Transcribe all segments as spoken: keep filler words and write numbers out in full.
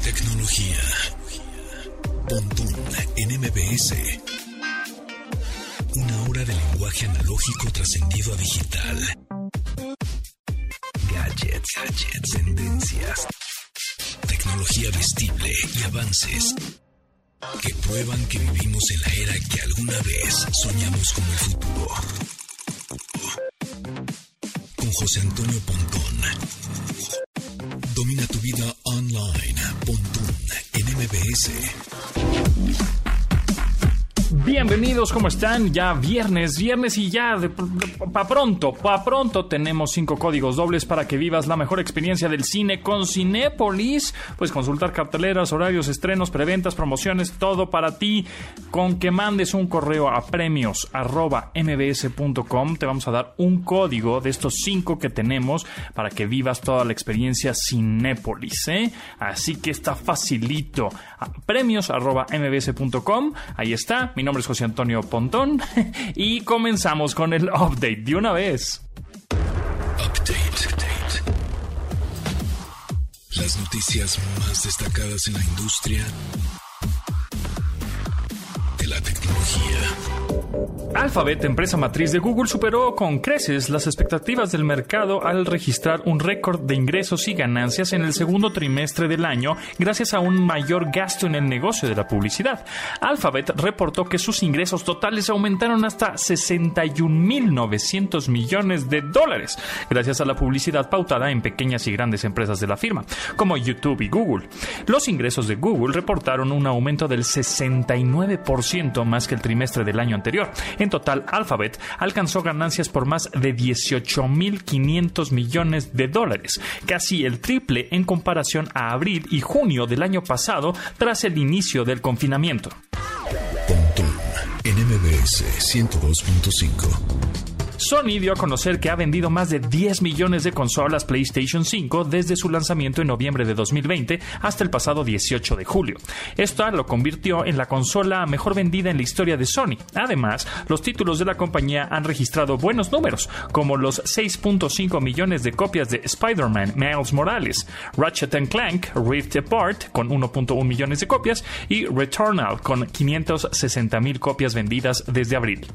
Tecnología. Pontón en M B S. Una hora de lenguaje analógico trascendido a digital. Gadgets, gadgets, tendencias. Tecnología vestible y avances que prueban que vivimos en la era que alguna vez soñamos como el futuro. Con José Antonio Pontón. Domina tu vida online. Pontón en M B S. Bienvenidos, ¿cómo están? Ya viernes, viernes y ya de, de, pa pronto, pa pronto tenemos cinco códigos dobles para que vivas la mejor experiencia del cine con Cinépolis. Puedes consultar carteleras, horarios, estrenos, preventas, promociones, todo para ti. Con que mandes un correo a premios arroba m b s punto com te vamos a dar un código de estos cinco que tenemos para que vivas toda la experiencia Cinépolis, ¿eh? Así que está facilito. premios arroba m b s punto com, ahí está. Mi nombre es José Antonio Pontón y comenzamos con el update de una vez. Update, update. Las noticias más destacadas en la industria de la tecnología. Alphabet, empresa matriz de Google, superó con creces las expectativas del mercado al registrar un récord de ingresos y ganancias en el segundo trimestre del año gracias a un mayor gasto en el negocio de la publicidad. Alphabet reportó que sus ingresos totales aumentaron hasta sesenta y un mil novecientos millones de dólares gracias a la publicidad pautada en pequeñas y grandes empresas de la firma, como YouTube y Google. Los ingresos de Google reportaron un aumento del sesenta y nueve por ciento más que el trimestre del año anterior. En total, Alphabet alcanzó ganancias por más de dieciocho mil quinientos millones de dólares, casi el triple en comparación a abril y junio del año pasado tras el inicio del confinamiento. Pontón en M B S ciento dos punto cinco. Sony dio a conocer que ha vendido más de diez millones de consolas PlayStation cinco desde su lanzamiento en noviembre de dos mil veinte hasta el pasado dieciocho de julio. Esto lo convirtió en la consola mejor vendida en la historia de Sony. Además, los títulos de la compañía han registrado buenos números, como los seis punto cinco millones de copias de Spider-Man Miles Morales, Ratchet and Clank Rift Apart con uno punto uno millones de copias y Returnal con quinientas sesenta mil copias vendidas desde abril.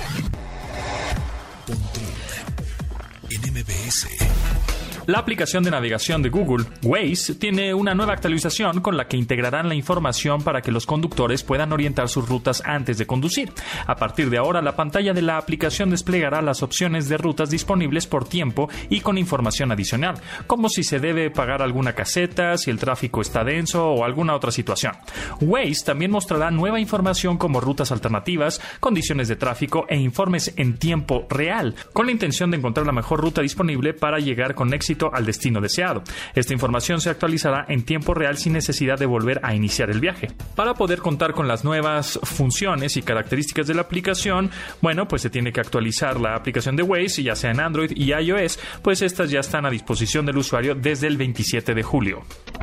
Pontón en M B S. La aplicación de navegación de Google, Waze, tiene una nueva actualización con la que integrarán la información para que los conductores puedan orientar sus rutas antes de conducir. A partir de ahora, la pantalla de la aplicación desplegará las opciones de rutas disponibles por tiempo y con información adicional, como si se debe pagar alguna caseta, si el tráfico está denso o alguna otra situación. Waze también mostrará nueva información como rutas alternativas, condiciones de tráfico e informes en tiempo real, con la intención de encontrar la mejor ruta disponible para llegar con éxito al destino deseado. Esta información se actualizará en tiempo real sin necesidad de volver a iniciar el viaje. Para poder contar con las nuevas funciones y características de la aplicación, bueno, pues se tiene que actualizar la aplicación de Waze, ya sea en Android y iOS, pues estas ya están a disposición del usuario desde el veintisiete de julio.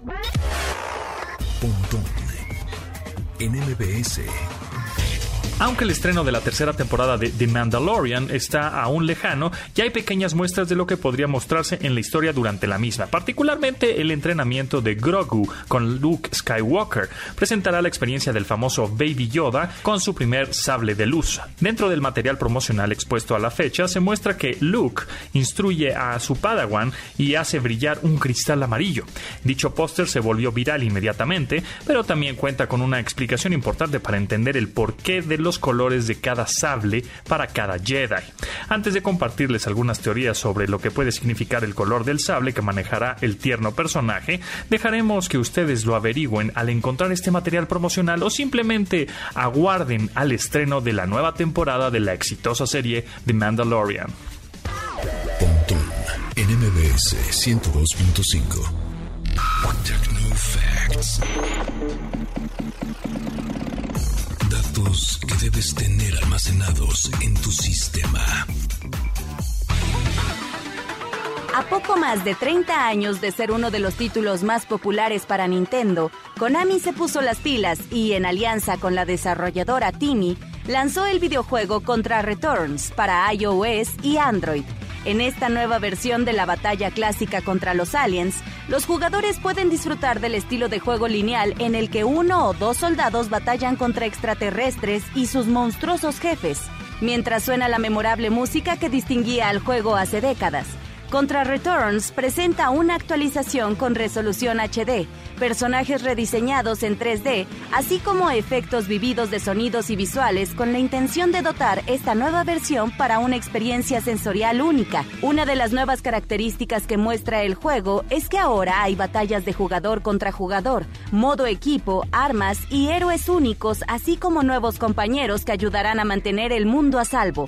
Pontón en M B S. Aunque el estreno de la tercera temporada de The Mandalorian está aún lejano, ya hay pequeñas muestras de lo que podría mostrarse en la historia durante la misma. Particularmente el entrenamiento de Grogu con Luke Skywalker presentará la experiencia del famoso Baby Yoda con su primer sable de luz. Dentro del material promocional expuesto a la fecha se muestra que Luke instruye a su Padawan y hace brillar un cristal amarillo. Dicho póster se volvió viral inmediatamente, pero también cuenta con una explicación importante para entender el porqué de los colores de cada sable para cada Jedi. Antes de compartirles algunas teorías sobre lo que puede significar el color del sable que manejará el tierno personaje, dejaremos que ustedes lo averigüen al encontrar este material promocional o simplemente aguarden al estreno de la nueva temporada de la exitosa serie The Mandalorian. Pontón en M B S ciento dos punto cinco. Techno Facts. Datos que debes tener almacenados en tu sistema. A poco más de treinta años de ser uno de los títulos más populares para Nintendo, Konami se puso las pilas y, en alianza con la desarrolladora Timi, lanzó el videojuego Contra Returns para iOS y Android. En esta nueva versión de la batalla clásica contra los aliens, Los jugadores pueden disfrutar del estilo de juego lineal en el que uno o dos soldados batallan contra extraterrestres y sus monstruosos jefes, mientras suena la memorable música que distinguía al juego hace décadas. Contra Returns presenta una actualización con resolución H D, personajes rediseñados en tres D, así como efectos vividos de sonidos y visuales con la intención de dotar esta nueva versión para una experiencia sensorial única. Una de las nuevas características que muestra el juego es que ahora hay batallas de jugador contra jugador, modo equipo, armas y héroes únicos, así como nuevos compañeros que ayudarán a mantener el mundo a salvo.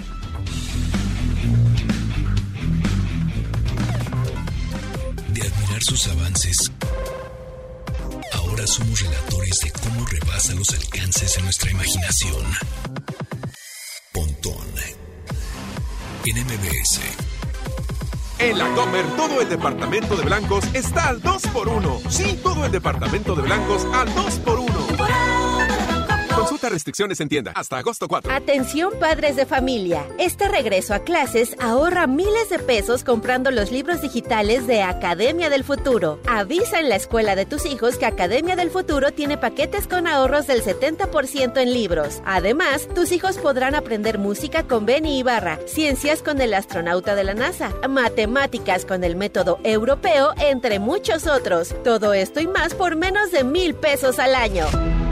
De admirar sus avances, ahora somos relatores de cómo rebasa los alcances de nuestra imaginación. Pontón en M B S. En la Comer, todo el departamento de blancos está al dos por uno. Sí, todo el departamento de blancos al dos por uno. Consulta restricciones en tienda hasta agosto cuatro. Atención padres de familia. Este regreso a clases ahorra miles de pesos comprando los libros digitales de Academia del Futuro. Avisa en la escuela de tus hijos que Academia del Futuro tiene paquetes con ahorros del setenta por ciento en libros. Además, tus hijos podrán aprender música con Benny Ibarra, ciencias con el astronauta de la NASA, matemáticas con el método europeo, entre muchos otros. Todo esto y más por menos de mil pesos al año.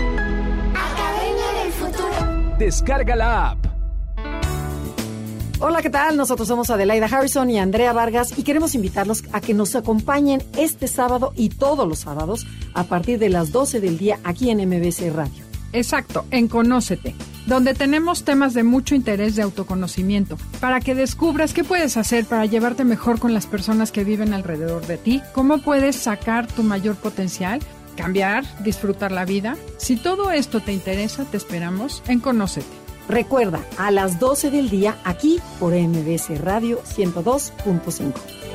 Descarga la app. Hola, ¿qué tal? Nosotros somos Adelaida Harrison y Andrea Vargas y queremos invitarlos a que nos acompañen este sábado y todos los sábados a partir de las doce del día aquí en M B S Radio. Exacto, en Conócete, donde tenemos temas de mucho interés de autoconocimiento, para que descubras qué puedes hacer para llevarte mejor con las personas que viven alrededor de ti, cómo puedes sacar tu mayor potencial, cambiar, disfrutar la vida. Si todo esto te interesa, te esperamos en Conócete. Recuerda, a las doce del día, aquí por M B S Radio ciento dos punto cinco.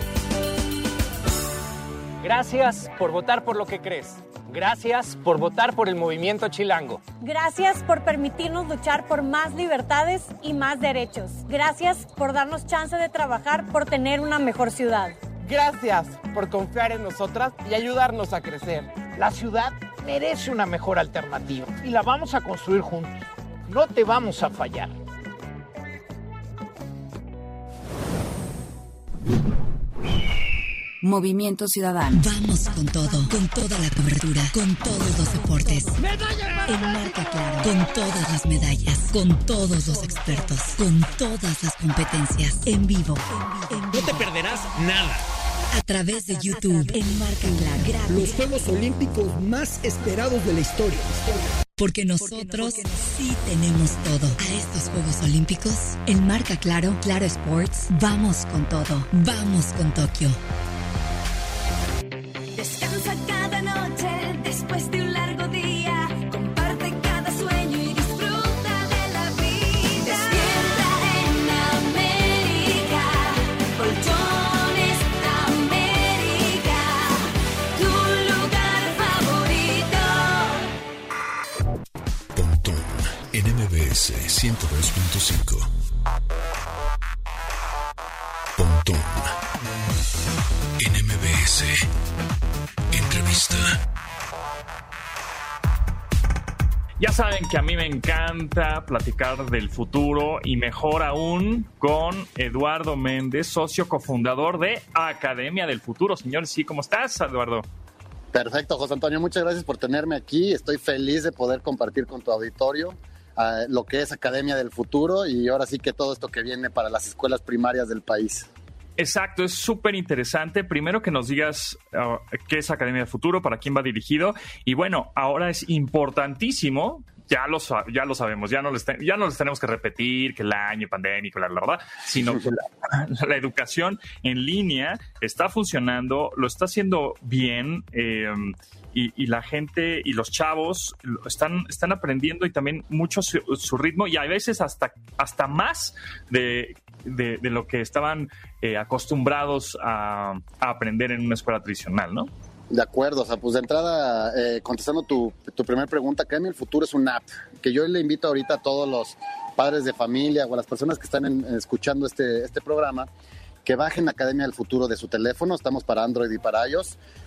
Gracias por votar por lo que crees. Gracias por votar por el Movimiento Chilango. Gracias por permitirnos luchar por más libertades y más derechos. Gracias por darnos chance de trabajar por tener una mejor ciudad. Gracias por confiar en nosotras y ayudarnos a crecer. La ciudad merece una mejor alternativa y la vamos a construir juntos. No te vamos a fallar. Movimiento Ciudadano. Vamos con todo, con toda la cobertura, con todos los deportes. ¡Medalla! En Marca Claro, con todas las medallas, con todos los expertos, con todas las competencias, en vivo. En, en vivo. No te perderás nada. A través de YouTube, en Marca Claro. Los Juegos Olímpicos más esperados de la historia. Porque nosotros sí tenemos todo. A estos Juegos Olímpicos, en Marca Claro, Claro Sports, vamos con todo. Vamos con Tokio. Descansa cada noche después de un largo día. Comparte cada sueño y disfruta de la vida. Despierta en América. Colchones América. Tu lugar favorito. Pontón en M B S ciento dos punto cinco. Pontón en M B S. Entrevista. Ya saben que a mí me encanta platicar del futuro y mejor aún con Eduardo Méndez, socio cofundador de Academia del Futuro. Señor, sí, ¿cómo estás, Eduardo? Perfecto, José Antonio, muchas gracias por tenerme aquí. Estoy feliz de poder compartir con tu auditorio uh, lo que es Academia del Futuro y ahora sí que todo esto que viene para las escuelas primarias del país. Exacto, es súper interesante. Primero que nos digas uh, qué es Academia del Futuro, para quién va dirigido. Y bueno, ahora es importantísimo, ya lo, ya lo sabemos, ya no, les te, ya no les tenemos que repetir que el año pandémico, la verdad, sino que la, la educación en línea está funcionando, lo está haciendo bien. Eh, Y, y la gente y los chavos están, están aprendiendo y también mucho su, su ritmo y a veces hasta, hasta más de, de, de lo que estaban eh, acostumbrados a, a aprender en una escuela tradicional, ¿no? De acuerdo, o sea, pues de entrada, eh, contestando tu, tu primera pregunta, Academia del Futuro es una app que yo le invito ahorita a todos los padres de familia o a las personas que están en, escuchando este, este programa, que bajen Academia del Futuro de su teléfono. Estamos para Android y para iOS.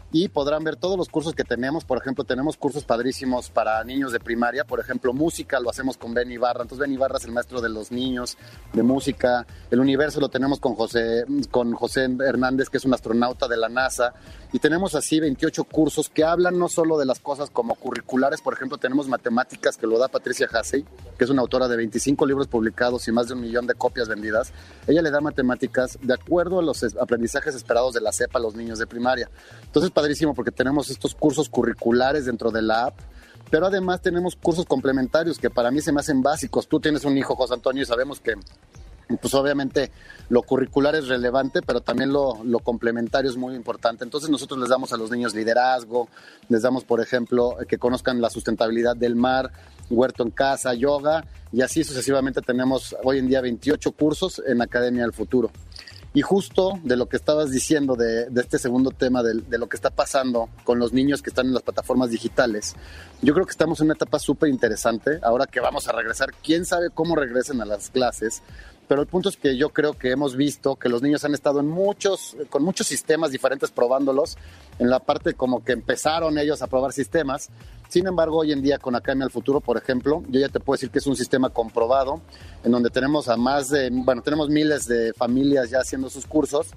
y podrán ver todos los cursos que tenemos. Por ejemplo, tenemos cursos padrísimos para niños de primaria, por ejemplo, música lo hacemos con Ben Ibarra, entonces Ben Ibarra es el maestro de los niños de música. El universo lo tenemos con José, con José Hernández, que es un astronauta de la NASA, y tenemos así veintiocho cursos que hablan no solo de las cosas como curriculares. Por ejemplo, tenemos matemáticas que lo da Patricia Hassey, que es una autora de veinticinco libros publicados y más de un millón de copias vendidas. Ella le da matemáticas de acuerdo a los aprendizajes esperados de la C E P a los niños de primaria. Entonces, padrísimo, porque tenemos estos cursos curriculares dentro de la app, pero además tenemos cursos complementarios que para mí se me hacen básicos. Tú tienes un hijo, José Antonio, y sabemos que pues obviamente lo curricular es relevante, pero también lo, lo complementario es muy importante. Entonces nosotros les damos a los niños liderazgo, les damos, por ejemplo, que conozcan la sustentabilidad del mar, huerto en casa, yoga, y así sucesivamente. Tenemos hoy en día veintiocho cursos en Academia del Futuro. Y justo de lo que estabas diciendo, de, de este segundo tema, de, de lo que está pasando con los niños que están en las plataformas digitales, yo creo que estamos en una etapa súper interesante, ahora que vamos a regresar, quién sabe cómo regresen a las clases, pero el punto es que yo creo que hemos visto que los niños han estado en muchos, con muchos sistemas diferentes probándolos, en la parte como que empezaron ellos a probar sistemas. Sin embargo, hoy en día con Academia del Futuro, por ejemplo, yo ya te puedo decir que es un sistema comprobado, en donde tenemos a más de, bueno, tenemos miles de familias ya haciendo sus cursos,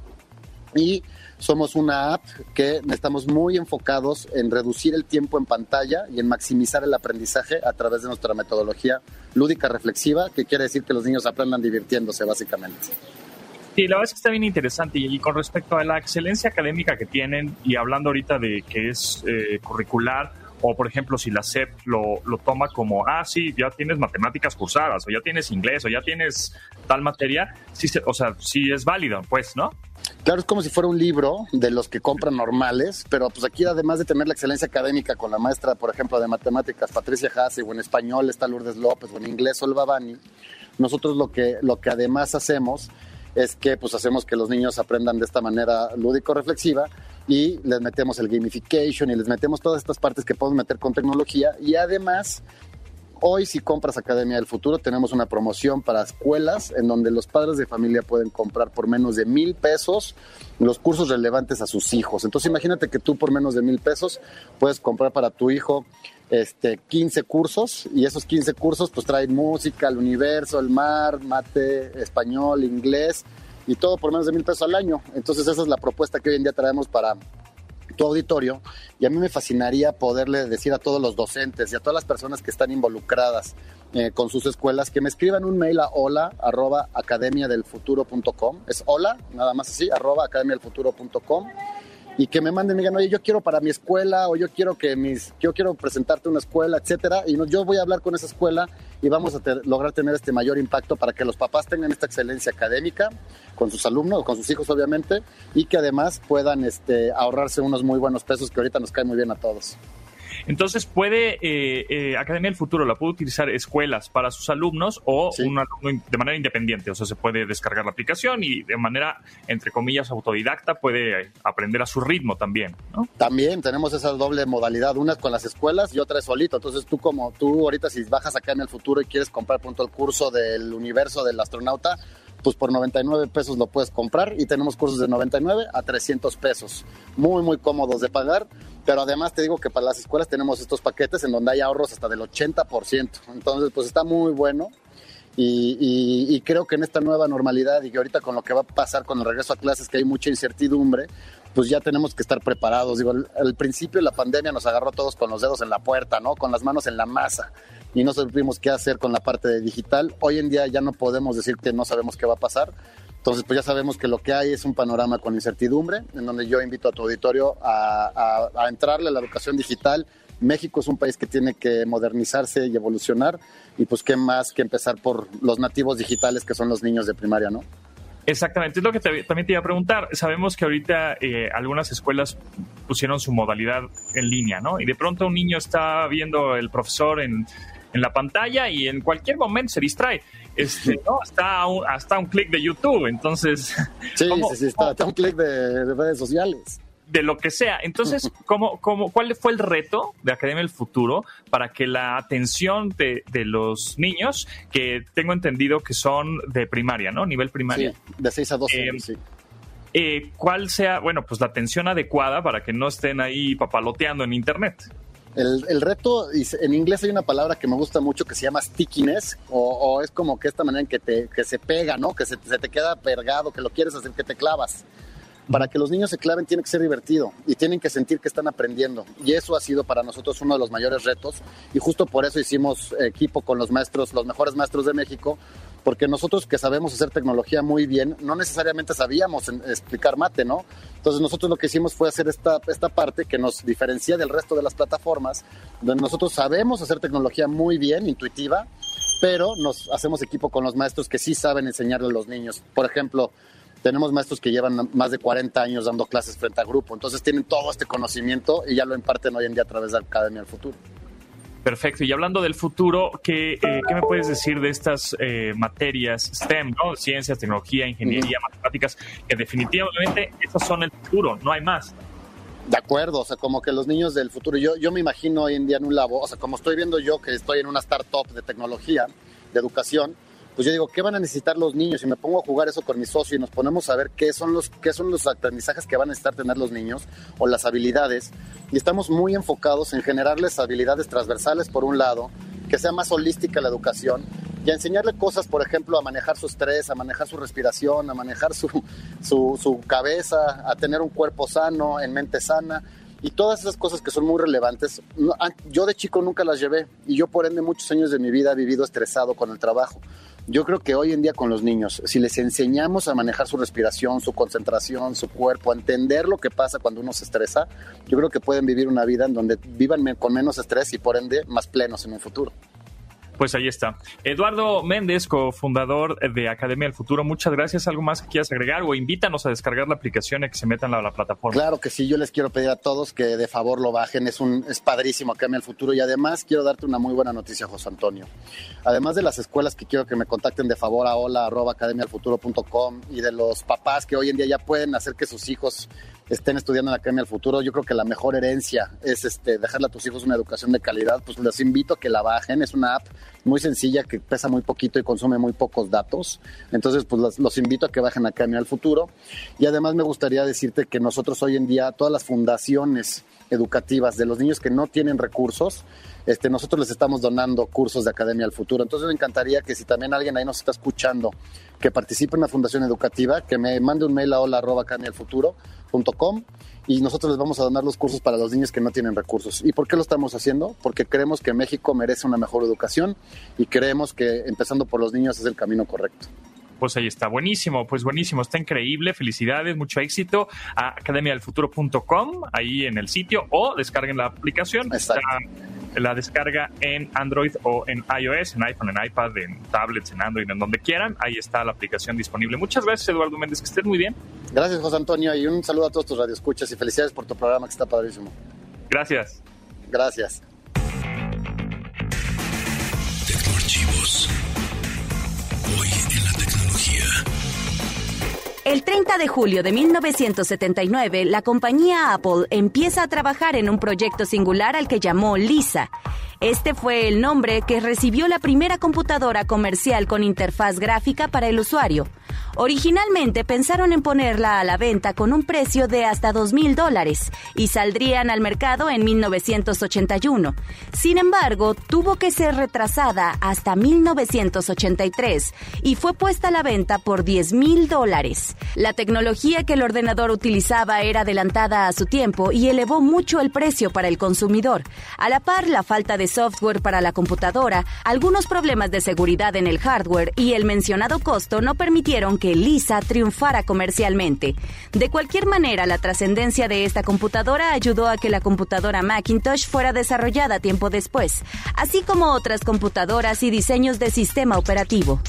y somos una app que estamos muy enfocados en reducir el tiempo en pantalla y en maximizar el aprendizaje a través de nuestra metodología lúdica reflexiva, que quiere decir que los niños aprendan divirtiéndose, básicamente. Sí, la verdad es que está bien interesante. Y, y con respecto a la excelencia académica que tienen, y hablando ahorita de que es eh, curricular, o por ejemplo si la S E P lo, lo toma como, ah, sí, ya tienes matemáticas cursadas, o ya tienes inglés, o ya tienes tal materia, sí, se, o sea, sí es válido, pues, ¿no? Claro, es como si fuera un libro de los que compran normales, pero pues aquí además de tener la excelencia académica con la maestra, por ejemplo, de matemáticas, Patricia Hassey, o en español está Lourdes López, o en inglés Olva Bani, nosotros lo que, lo que además hacemos es que pues hacemos que los niños aprendan de esta manera lúdico-reflexiva, y les metemos el gamification y les metemos todas estas partes que podemos meter con tecnología. Y además, hoy si compras Academia del Futuro, tenemos una promoción para escuelas en donde los padres de familia pueden comprar por menos de mil pesos los cursos relevantes a sus hijos. Entonces imagínate que tú por menos de mil pesos puedes comprar para tu hijo este, quince cursos, y esos quince cursos pues traen música, el universo, el mar, mate, español, inglés, y todo por menos de mil pesos al año. Entonces esa es la propuesta que hoy en día traemos para tu auditorio, y a mí me fascinaría poderle decir a todos los docentes y a todas las personas que están involucradas eh, con sus escuelas que me escriban un mail a hola arroba academia del futuro punto com. Es hola, nada más así, arroba academia del futuro punto com, y que me manden y digan, oye, yo quiero para mi escuela, o yo quiero que mis, yo quiero presentarte una escuela, etcétera, y no, yo voy a hablar con esa escuela y vamos a ter, lograr tener este mayor impacto para que los papás tengan esta excelencia académica con sus alumnos, con sus hijos obviamente, y que además puedan este, ahorrarse unos muy buenos pesos que ahorita nos caen muy bien a todos. Entonces, ¿puede eh, eh, Academia del Futuro la puede utilizar escuelas para sus alumnos o sí. un alumno de manera independiente? O sea, se puede descargar la aplicación y de manera, entre comillas, autodidacta puede aprender a su ritmo también, ¿no? También tenemos esa doble modalidad, una con las escuelas y otra es solito. Entonces, tú como tú ahorita si bajas Academia del Futuro y quieres comprar pronto el curso del universo del astronauta, pues por noventa y nueve pesos lo puedes comprar, y tenemos cursos de noventa y nueve a trescientos pesos. Muy, muy cómodos de pagar, pero además te digo que para las escuelas tenemos estos paquetes en donde hay ahorros hasta del ochenta por ciento. Entonces, pues está muy bueno, y, y, y creo que en esta nueva normalidad y que ahorita con lo que va a pasar con el regreso a clases, que hay mucha incertidumbre, pues ya tenemos que estar preparados. Digo, al, al principio la pandemia nos agarró a todos con los dedos en la puerta, ¿no? Con las manos en la masa, y no supimos qué hacer con la parte de digital. Hoy en día ya no podemos decir que no sabemos qué va a pasar. Entonces, pues ya sabemos que lo que hay es un panorama con incertidumbre, en donde yo invito a tu auditorio a, a, a entrarle a la educación digital. México es un país que tiene que modernizarse y evolucionar, y pues qué más que empezar por los nativos digitales, que son los niños de primaria, ¿no? Exactamente, es lo que te, también te iba a preguntar. Sabemos que ahorita eh, algunas escuelas pusieron su modalidad en línea, ¿no? Y de pronto un niño está viendo el profesor en, en la pantalla y en cualquier momento se distrae. Este, ¿no? Hasta un, hasta un clic de YouTube, entonces... Sí, ¿cómo, sí, sí, está, está un clic de, de redes sociales. De lo que sea. Entonces, ¿cómo, cómo, ¿cuál fue el reto de Academia del Futuro para que la atención de, de los niños, que tengo entendido que son de primaria, ¿no? Nivel primaria. Sí, de seis a doce, eh, sí. eh, cuál sea, bueno, pues la atención adecuada para que no estén ahí papaloteando en internet. El, el reto, en inglés hay una palabra que me gusta mucho que se llama stickiness, o, o es como que esta manera en que, te, que se pega, ¿no? Que se, se te queda pegado, que lo quieres hacer, que te clavas. Para que los niños se claven tiene que ser divertido y tienen que sentir que están aprendiendo. Y eso ha sido para nosotros uno de los mayores retos. Y justo por eso hicimos equipo con los maestros, los mejores maestros de México, porque nosotros que sabemos hacer tecnología muy bien, no necesariamente sabíamos explicar mate, ¿no? Entonces nosotros lo que hicimos fue hacer esta, esta parte que nos diferencia del resto de las plataformas, donde nosotros sabemos hacer tecnología muy bien, intuitiva, pero nos hacemos equipo con los maestros que sí saben enseñarle a los niños. Por ejemplo, tenemos maestros que llevan más de cuarenta años dando clases frente a grupo, entonces tienen todo este conocimiento y ya lo imparten hoy en día a través de Academia del Futuro. Perfecto. Y hablando del futuro, ¿qué, eh, ¿qué me puedes decir de estas eh, materias STEM, ¿no? Ciencias, tecnología, ingeniería, uh-huh. matemáticas, que definitivamente esas son el futuro, no hay más? De acuerdo, o sea, como que los niños del futuro, yo, yo me imagino hoy en día en un labo, o sea, como estoy viendo yo que estoy en una startup de tecnología, de educación, pues yo digo, ¿qué van a necesitar los niños? Y me pongo a jugar eso con mi socio y nos ponemos a ver qué son los, qué son los aprendizajes que van a necesitar tener los niños o las habilidades. Y estamos muy enfocados en generarles habilidades transversales, por un lado, que sea más holística la educación y a enseñarle cosas, por ejemplo, a manejar su estrés, a manejar su respiración, a manejar su, su, su cabeza, a tener un cuerpo sano, en mente sana. Y todas esas cosas que son muy relevantes, no, yo de chico nunca las llevé y yo por ende muchos años de mi vida he vivido estresado con el trabajo. Yo creo que hoy en día con los niños, si les enseñamos a manejar su respiración, su concentración, su cuerpo, a entender lo que pasa cuando uno se estresa, yo creo que pueden vivir una vida en donde vivan con menos estrés y por ende más plenos en un futuro. Pues ahí está. Eduardo Méndez, cofundador de Academia del Futuro, muchas gracias. ¿Algo más que quieras agregar o invítanos a descargar la aplicación y que se metan a la plataforma? Claro que sí, yo les quiero pedir a todos que de favor lo bajen, es un es padrísimo Academia del Futuro y además quiero darte una muy buena noticia, José Antonio. Además de las escuelas que quiero que me contacten de favor a hola arroba academia del futuro punto com y de los papás que hoy en día ya pueden hacer que sus hijos estén estudiando en la Academia del Futuro, yo creo que la mejor herencia es este dejarle a tus hijos una educación de calidad, pues les invito a que la bajen, es una app muy sencilla que pesa muy poquito y consume muy pocos datos, entonces pues los, los invito a que bajen Academia del Futuro y además me gustaría decirte que nosotros hoy en día, todas las fundaciones educativas de los niños que no tienen recursos, este, nosotros les estamos donando cursos de Academia del Futuro. Entonces me encantaría que si también alguien ahí nos está escuchando que participe en una fundación educativa, que me mande un mail a hola arroba academia del futuro punto com y nosotros les vamos a donar los cursos para los niños que no tienen recursos. ¿Y por qué lo estamos haciendo? Porque creemos que México merece una mejor educación y creemos que empezando por los niños es el camino correcto. Pues ahí está, buenísimo, pues buenísimo, está increíble, felicidades, mucho éxito a academia del futuro punto com, ahí en el sitio, o descarguen la aplicación. Exacto. Está, la descarga en Android o en iOS, en iPhone, en iPad, en tablets, en Android, en donde quieran, ahí está la aplicación disponible. Muchas gracias, Eduardo Méndez, que estés muy bien. Gracias, José Antonio, y un saludo a todos tus radioescuchas y felicidades por tu programa que está padrísimo. Gracias. Gracias. Tecnoarchivos. Hoy en la tecnología. El treinta de julio de mil novecientos setenta y nueve, la compañía Apple empieza a trabajar en un proyecto singular al que llamó Lisa. Este fue el nombre que recibió la primera computadora comercial con interfaz gráfica para el usuario. Originalmente pensaron en ponerla a la venta con un precio de hasta dos mil dólares y saldrían al mercado en mil novecientos ochenta y uno. Sin embargo, tuvo que ser retrasada hasta mil novecientos ochenta y tres y fue puesta a la venta por diez mil dólares. La tecnología que el ordenador utilizaba era adelantada a su tiempo y elevó mucho el precio para el consumidor. A la par, la falta de software para la computadora, algunos problemas de seguridad en el hardware y el mencionado costo no permitieron que Lisa triunfara comercialmente. De cualquier manera, la trascendencia de esta computadora ayudó a que la computadora Macintosh fuera desarrollada tiempo después, así como otras computadoras y diseños de sistema operativo.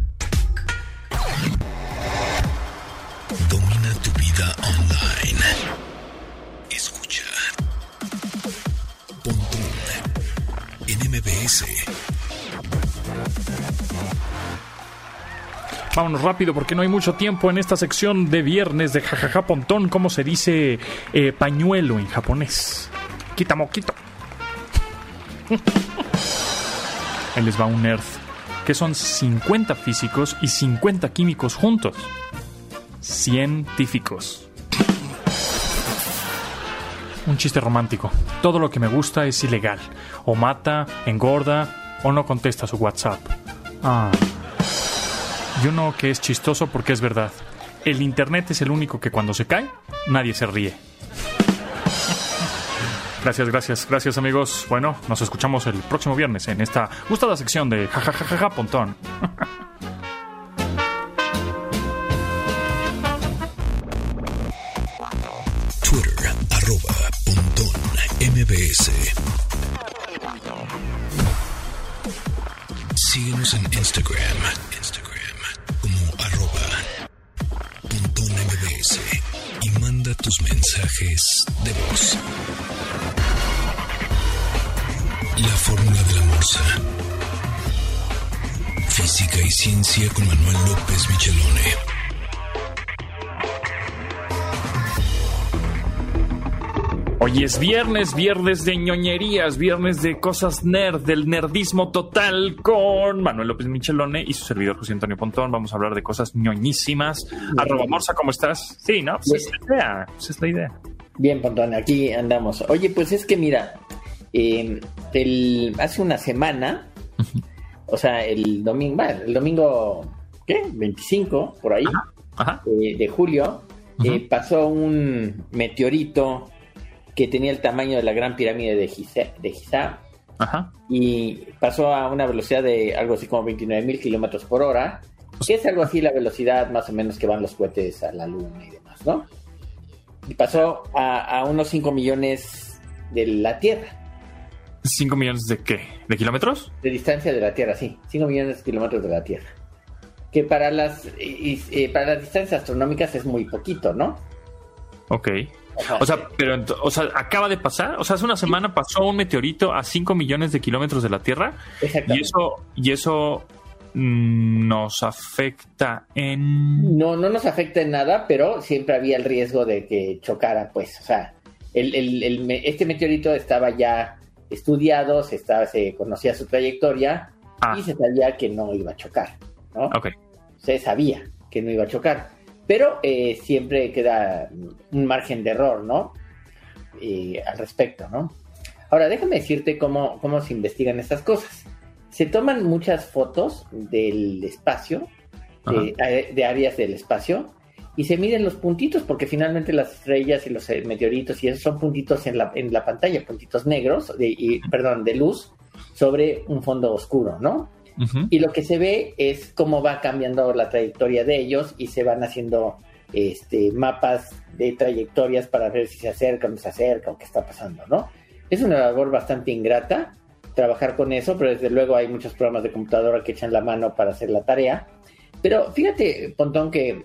Domina tu vida online. Escucha. Pontón en M B S. Vámonos rápido porque no hay mucho tiempo en esta sección de viernes de jajaja pontón. ¿Cómo se dice eh, pañuelo en japonés? Kitamoquito. Ahí les va un nerd. Que son cincuenta físicos y cincuenta químicos juntos. científicos. Un chiste romántico. Todo lo que me gusta es ilegal. O mata, engorda, o no contesta su WhatsApp. Ah. Y uno que es chistoso porque es verdad. El internet es el único que cuando se cae, nadie se ríe. Gracias, gracias, gracias amigos. Bueno, nos escuchamos el próximo viernes en esta gustada sección de jajajaja pontón. Twitter, arroba pontón M B S. Síguenos en Instagram, Instagram como arroba pontón M B S y manda tus mensajes de voz. La fórmula de la morsa. Física y ciencia con Manuel López Michelone. Hoy es viernes, viernes de ñoñerías, viernes de cosas nerd, del nerdismo total con Manuel López Michelone y su servidor José Antonio Pontón. Vamos a hablar de cosas ñoñísimas. Arroba Morsa, ¿cómo estás? Sí, ¿no? Pues es la idea, pues es la idea. Bien, Pontón, aquí andamos. Oye, pues es que mira, eh, el, hace una semana, uh-huh. o sea, el domingo, bueno, el domingo, ¿qué? veinticinco, por ahí, ajá, ajá. Eh, de julio, uh-huh. eh, pasó un meteorito que tenía el tamaño de la Gran Pirámide de Giza, de Giza Ajá. y pasó a una velocidad de algo así como veintinueve mil kilómetros por hora, que es algo así la velocidad más o menos que van los cohetes a la Luna y demás, ¿no? Y pasó a, a unos cinco millones de la Tierra. ¿cinco millones de qué? ¿De kilómetros? De distancia de la Tierra, sí. cinco millones de kilómetros de la Tierra. Que para las, y, y, para las distancias astronómicas es muy poquito, ¿no? Ok. Ajá. O sea, pero o sea, acaba de pasar, o sea, hace una semana pasó un meteorito a cinco millones de kilómetros de la Tierra y eso y eso mmm, nos afecta en... No, no nos afecta en nada, pero siempre había el riesgo de que chocara, pues, o sea, el, el, el, este meteorito estaba ya estudiado, se, estaba, se conocía su trayectoria ah. y se sabía que no iba a chocar, ¿no? Ok. Se sabía que no iba a chocar. Pero eh, siempre queda un margen de error, ¿no? Eh, al respecto, ¿no? Ahora, déjame decirte cómo, cómo se investigan estas cosas. Se toman muchas fotos del espacio, de, de áreas del espacio, y se miden los puntitos, porque finalmente las estrellas y los meteoritos y esos son puntitos en la, en la pantalla, puntitos negros, de, y, perdón, de luz, sobre un fondo oscuro, ¿no? Uh-huh. Y lo que se ve es cómo va cambiando la trayectoria de ellos y se van haciendo este, mapas de trayectorias para ver si se acerca o no se acerca o qué está pasando, ¿no? Es una labor bastante ingrata trabajar con eso, pero desde luego hay muchos programas de computadora que echan la mano para hacer la tarea. Pero fíjate, Pontón, que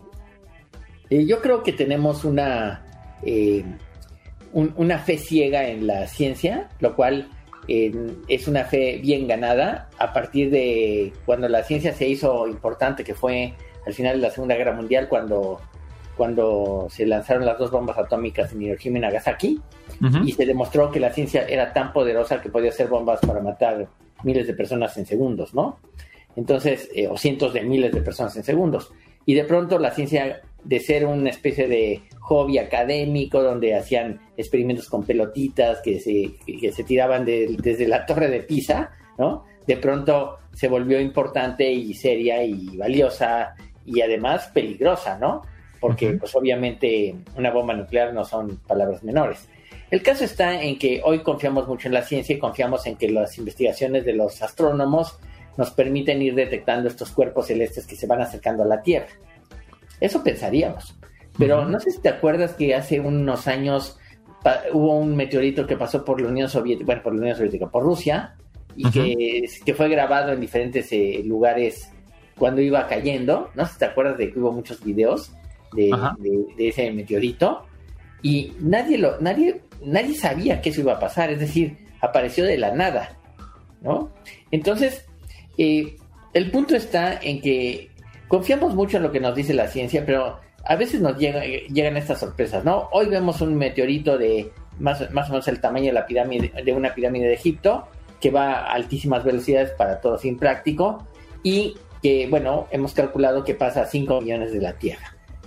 eh, yo creo que tenemos una, eh, un, una fe ciega en la ciencia, lo cual... Eh, es una fe bien ganada a partir de cuando la ciencia se hizo importante, que fue al final de la Segunda Guerra Mundial, cuando, cuando se lanzaron las dos bombas atómicas en Hiroshima y Nagasaki, uh-huh. y se demostró que la ciencia era tan poderosa que podía hacer bombas para matar miles de personas en segundos, ¿no? Entonces, eh, o cientos de miles de personas en segundos. Y de pronto la ciencia, de ser una especie de hobby académico donde hacían experimentos con pelotitas que se, que se tiraban de, desde la Torre de Pisa, ¿no? De pronto se volvió importante y seria y valiosa y además peligrosa, ¿no? Porque uh-huh. pues obviamente una bomba nuclear no son palabras menores. El caso está en que hoy confiamos mucho en la ciencia y confiamos en que las investigaciones de los astrónomos nos permiten ir detectando estos cuerpos celestes que se van acercando a la Tierra. Eso pensaríamos. Pero uh-huh. no sé si te acuerdas que hace unos años pa- hubo un meteorito que pasó por la Unión Soviética, bueno, por la Unión Soviética, por Rusia, y uh-huh. que, que fue grabado en diferentes eh, lugares cuando iba cayendo. No sé si te acuerdas de que hubo muchos videos de, uh-huh. de, de ese meteorito, y nadie lo, nadie, nadie sabía que eso iba a pasar, es decir, apareció de la nada, ¿no? Entonces, eh, el punto está en que confiamos mucho en lo que nos dice la ciencia, pero a veces nos llega, llegan estas sorpresas, ¿no? Hoy vemos un meteorito de más, más o menos el tamaño de la pirámide, de una pirámide de Egipto, que va a altísimas velocidades para todo fin práctico, y que, bueno, hemos calculado que pasa a cinco millones de la Tierra.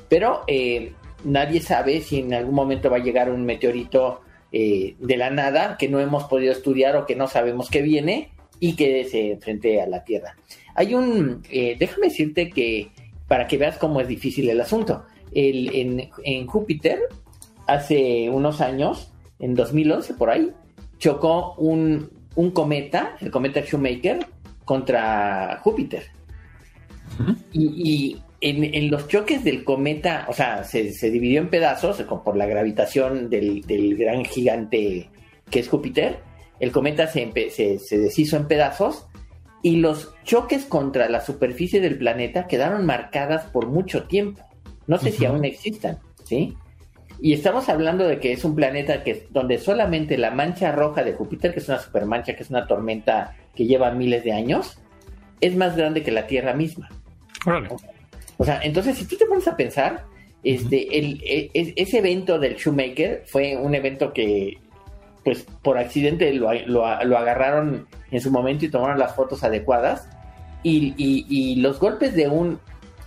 Pero eh, nadie sabe si en algún momento va a llegar un meteorito eh, de la nada que no hemos podido estudiar o que no sabemos que viene y que se enfrente a la Tierra. Hay un, eh, déjame decirte que para que veas cómo es difícil el asunto. El, en, en Júpiter, hace unos años, en dos mil once por ahí, chocó un, un cometa, el cometa Shoemaker, contra Júpiter. Uh-huh. Y, y en, en los choques del cometa, o sea, se, se dividió en pedazos por la gravitación del, del gran gigante que es Júpiter. El cometa se, empe- se, se deshizo en pedazos y los choques contra la superficie del planeta quedaron marcadas por mucho tiempo. No sé uh-huh. si aún existan, ¿sí? Y estamos hablando de que es un planeta que donde solamente la mancha roja de Júpiter, que es una supermancha, que es una tormenta que lleva miles de años, es más grande que la Tierra misma. Vale. O sea, entonces, si tú te pones a pensar, este, uh-huh. el, el, ese evento del Shoemaker fue un evento que, pues, por accidente lo, lo, lo agarraron en su momento y tomaron las fotos adecuadas, y, y, y los golpes de un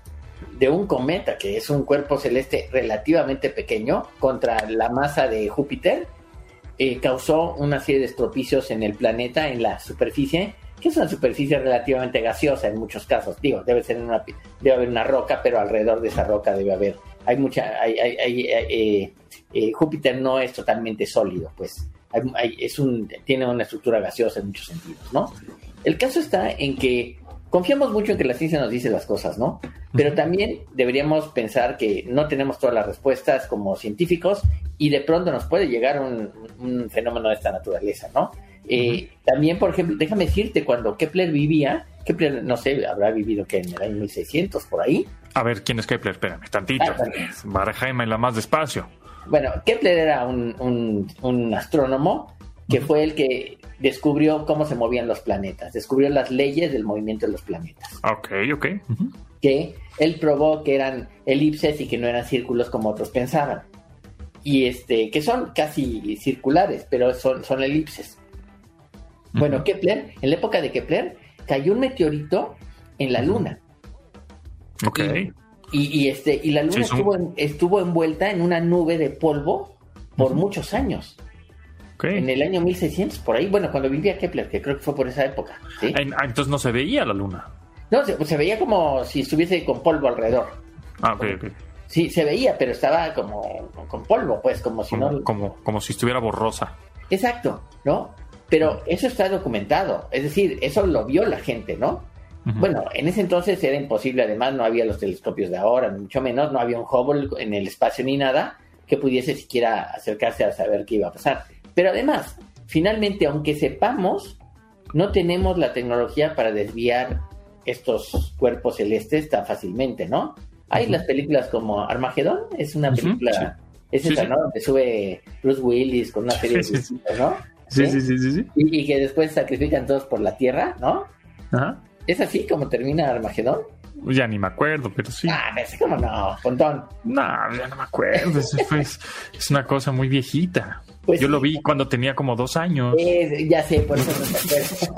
de un cometa, que es un cuerpo celeste relativamente pequeño, contra la masa de Júpiter, eh, causó una serie de estropicios en el planeta, en la superficie, que es una superficie relativamente gaseosa en muchos casos. Digo, debe ser una, debe haber una roca, pero alrededor de esa roca debe haber, hay mucha, hay, hay, hay, eh, eh, Júpiter no es totalmente sólido, pues, hay, hay, es un, tiene una estructura gaseosa en muchos sentidos, ¿no? El caso está en que confiamos mucho en que la ciencia nos dice las cosas, ¿no? Pero también deberíamos pensar que no tenemos todas las respuestas como científicos y de pronto nos puede llegar un, un fenómeno de esta naturaleza, ¿no? Eh, uh-huh. También, por ejemplo, déjame decirte, cuando Kepler vivía, Kepler, no sé, habrá vivido que en el año mil seiscientos, por ahí. A ver, ¿quién es Kepler? Espérame, tantito. Ah, Barajayma y la más despacio. Bueno, Kepler era un, un, un astrónomo que uh-huh. fue el que descubrió cómo se movían los planetas, descubrió las leyes del movimiento de los planetas. Ok, ok. Uh-huh. Que él probó que eran elipses y que no eran círculos como otros pensaban. Y este, que son casi circulares, pero son, son elipses. Uh-huh. Bueno, Kepler, en la época de Kepler, cayó un meteorito en la Luna. Ok. Y, y, y este, y la Luna sí, son... estuvo, en, estuvo envuelta en una nube de polvo por uh-huh. muchos años. Okay. En el año mil seiscientos, por ahí, bueno, cuando vivía Kepler, que creo que fue por esa época, ¿sí? Entonces no se veía la Luna. No, se, se veía como si estuviese con polvo alrededor. Ah, ok, ok. Sí, se veía, pero estaba como con polvo, pues, como si como, no... Como, como si estuviera borrosa. Exacto, ¿no? Pero eso está documentado, es decir, eso lo vio la gente, ¿no? Uh-huh. Bueno, en ese entonces era imposible, además no había los telescopios de ahora, ni mucho menos, no había un Hubble en el espacio ni nada que pudiese siquiera acercarse a saber qué iba a pasar. Pero además, finalmente, aunque sepamos, no tenemos la tecnología para desviar estos cuerpos celestes tan fácilmente, ¿no? Hay uh-huh. las películas como Armagedón, es una película, uh-huh. es esa, sí, sí. ¿no? Donde sube Bruce Willis con una serie sí, de sí. visitas, ¿no? Sí, sí, sí, sí, sí. Y, y que después sacrifican todos por la Tierra, ¿no? Ajá. ¿Es así como termina Armagedón? Ya ni me acuerdo, pero sí. Ah, no sé cómo no, Pontón. No, ya no me acuerdo, es, es, es una cosa muy viejita. Pues yo sí. Lo vi cuando tenía como dos años. Eh, ya sé, por eso no te acuerdas.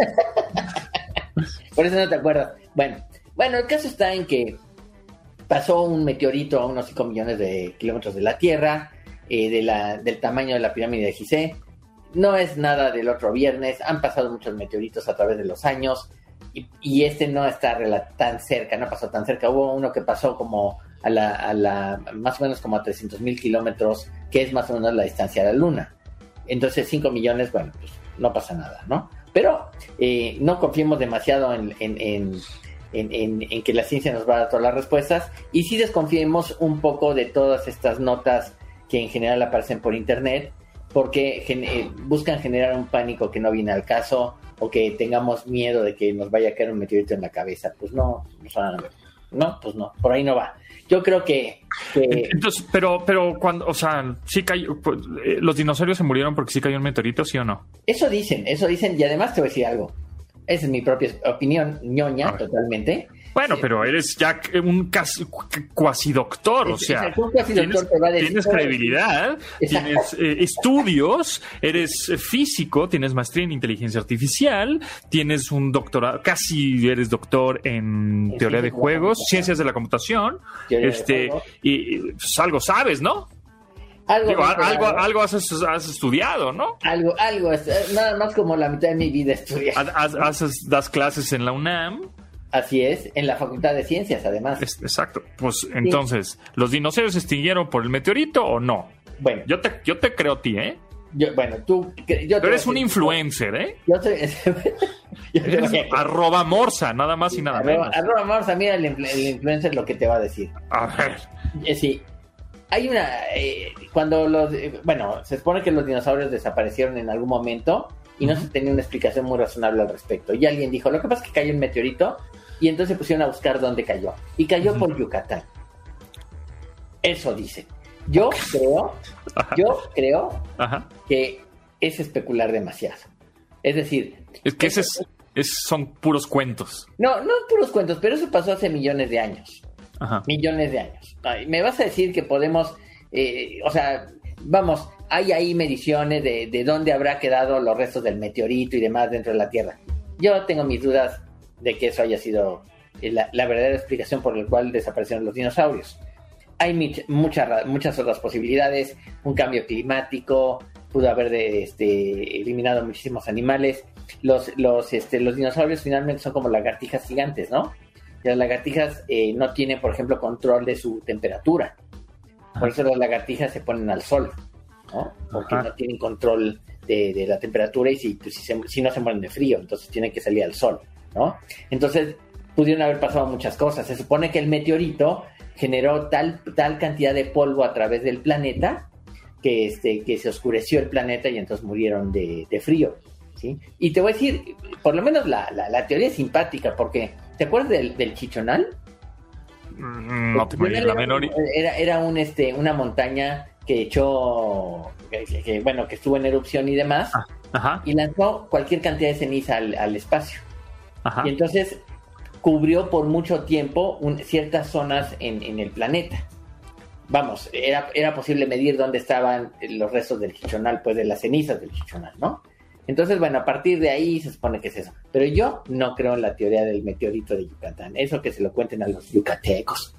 Por eso no te acuerdas. Bueno, bueno, el caso está en que pasó un meteorito a unos cinco millones de kilómetros de la Tierra, eh, de la, del tamaño de la pirámide de Gizeh. No es nada del otro viernes. Han pasado muchos meteoritos a través de los años y, y este no está tan cerca, no pasó tan cerca. Hubo uno que pasó como a la, a la más o menos como a trescientos mil kilómetros, que es más o menos la distancia a la Luna. Entonces cinco millones, bueno, pues no pasa nada, ¿no? Pero eh, no confiemos demasiado en, en, en, en, en, en que la ciencia nos va a dar todas las respuestas, y sí desconfiemos un poco de todas estas notas que en general aparecen por internet, porque gen- eh, buscan generar un pánico que no viene al caso, o que tengamos miedo de que nos vaya a caer un meteorito en la cabeza. Pues no, o sea, no, pues no, por ahí no va. Yo creo que, que... Entonces, pero, pero cuando, o sea, sí cayó, pues, eh, los dinosaurios se murieron porque sí cayó un meteorito, ¿sí o no? Eso dicen, eso dicen, y además te voy a decir algo. Esa es mi propia opinión, ñoña, totalmente. Bueno, sí. Pero eres ya un casi, cuasi doctor, o sea, Exacto, casi tienes, doctor te va a decir, tienes credibilidad, Exacto. tienes eh, estudios, eres físico, tienes maestría en inteligencia artificial, tienes un doctorado, casi eres doctor en es teoría de juegos, ciencias de la computación, teoría este, y pues, algo sabes, ¿no? Algo, Digo, algo, algo has, has estudiado, ¿no? Algo, algo, nada más como la mitad de mi vida estudié. Haces, das clases en la UNAM. Así es, en la Facultad de Ciencias, además. Es, exacto. Pues entonces, sí. ¿Los dinosaurios se extinguieron por el meteorito o no? Bueno. Yo te, yo te creo a ti, ¿eh? Yo, bueno, tú... Yo tú eres un influencer, ¿eh? Yo soy... yo eres arroba morsa, nada más y nada arroba, menos. Arroba morsa, mira el, el influencer lo que te va a decir. A ver. Eh, sí. Hay una... Eh, cuando los... Eh, bueno, se supone que los dinosaurios desaparecieron en algún momento y no uh-huh. se tenía una explicación muy razonable al respecto. Y alguien dijo, lo que pasa es que cayó un meteorito y entonces se pusieron a buscar dónde cayó. Y cayó uh-huh. por Yucatán. Eso dicen. Yo creo, Ajá. yo creo Ajá. que es especular demasiado. Es decir... Es que ese es, es, son puros cuentos. No, no puros cuentos, pero eso pasó hace millones de años. Ajá. Millones de años. Ay, me vas a decir que podemos... Eh, o sea, vamos, hay ahí mediciones de, de dónde habrá quedado los restos del meteorito y demás dentro de la Tierra. Yo tengo mis dudas de que eso haya sido la, la verdadera explicación por la cual desaparecieron los dinosaurios. Hay mich- muchas, muchas otras posibilidades, un cambio climático, pudo haber de, este, eliminado muchísimos animales. Los, los, este, los dinosaurios finalmente son como lagartijas gigantes, ¿no? Y las lagartijas eh, no tienen, por ejemplo, control de su temperatura. Por eso las lagartijas se ponen al sol, ¿no? Porque Ajá. no tienen control de, de la temperatura y si, pues, si, se, si no se mueren de frío, entonces tienen que salir al sol, ¿no? Entonces pudieron haber pasado muchas cosas. Se supone que el meteorito generó tal, tal cantidad de polvo a través del planeta que, este, que se oscureció el planeta y entonces murieron de, de frío, ¿sí? Y te voy a decir, por lo menos la, la, la teoría es simpática porque, ¿te acuerdas del, del Chichonal? No te voy a la menor. Era, era un, este, una montaña que echó, que, que, bueno, que estuvo en erupción y demás, ah, ajá. y lanzó cualquier cantidad de ceniza al, al espacio. Ajá. Y entonces cubrió por mucho tiempo un, ciertas zonas en, en el planeta. Vamos, era, era posible medir dónde estaban los restos del Chichonal, pues de las cenizas del Chichonal, ¿no? Entonces, bueno, a partir de ahí se supone que es eso. Pero yo no creo en la teoría del meteorito de Yucatán. Eso que se lo cuenten a los yucatecos.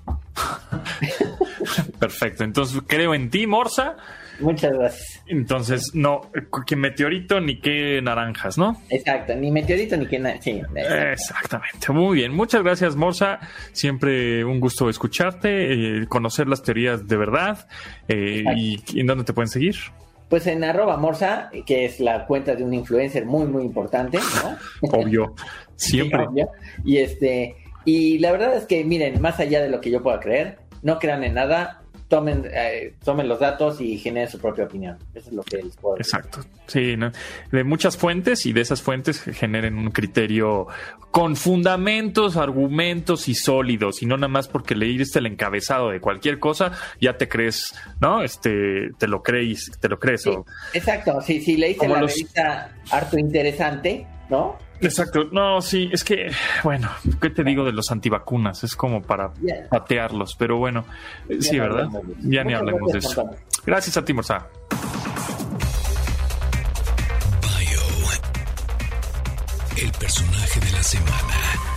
Perfecto. Entonces, creo en ti, Morsa. Muchas gracias. Entonces, no, que meteorito ni que naranjas, ¿no? Exacto, ni meteorito ni que naranjas. Sí, exactamente. Muy bien. Muchas gracias, Morsa. Siempre un gusto escucharte, eh, conocer las teorías de verdad. Eh, y, ¿y en dónde te pueden seguir? Pues en arroba morsa, que es la cuenta de un influencer muy, muy importante, ¿no? Obvio, siempre. Sí, obvio. Y este, y la verdad es que, miren, más allá de lo que yo pueda creer, no crean en nada, tomen, eh, tomen los datos y generen su propia opinión. Eso es lo que les puedo decir. Exacto. Sí, ¿no? De muchas fuentes y de esas fuentes generen un criterio con fundamentos, argumentos y sólidos, y no nada más porque leíste el encabezado de cualquier cosa, ya te crees, ¿no? Este, te lo crees, te lo crees. Sí, o... Exacto. Sí, sí, leíste la los... revista harto interesante, ¿no? Exacto, no, sí, es que, bueno, ¿qué te digo de los antivacunas? Es como para yeah. patearlos, pero bueno, ya sí, ¿verdad? Ya ni hablemos de eso. Gracias a ti, Morsa. Bio, el personaje de la semana.